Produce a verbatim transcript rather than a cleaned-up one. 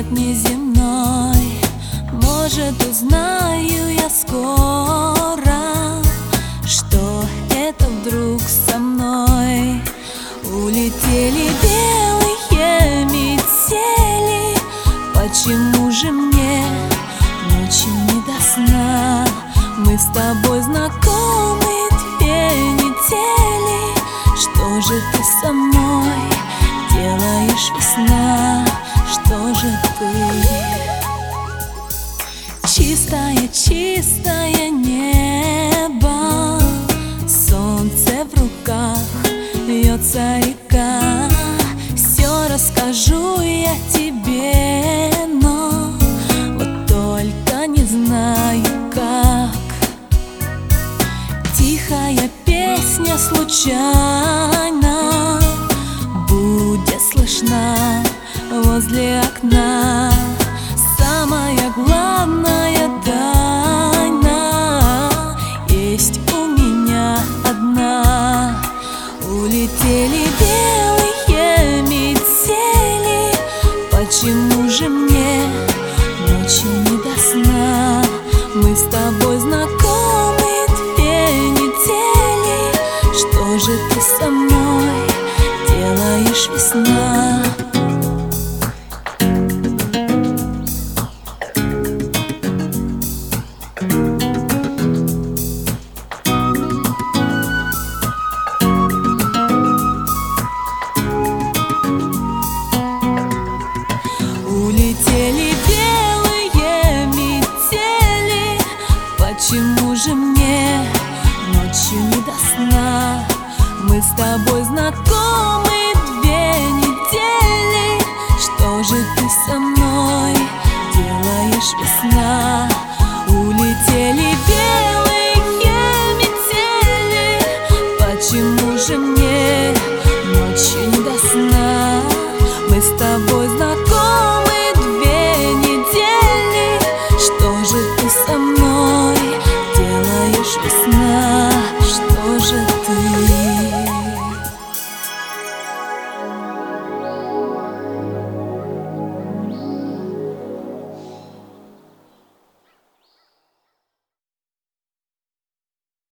свет неземной. Может, узнаю я скоро, что это вдруг со мной. Улетели белые метели, почему же мне ночью не до сна? Мы с тобой знакомы две недели. Что же ты со мной делаешь, весна? Что же ты? Чистое, чистое небо, солнце в руках, льется река. Все расскажу я тебе, но вот только не знаю как. Тихая песня случайно будет слышна возле окна. Самая главная тайна есть у меня одна. Улетели белые метели, почему же мне ночью не до сна? Мы с тобой знакомы две недели. Что же ты со мной делаешь, весна? Улетели белые метели, почему же мне ночью не до сна? Мы с тобой знакомы две недели. Что же ты со мной делаешь, весна?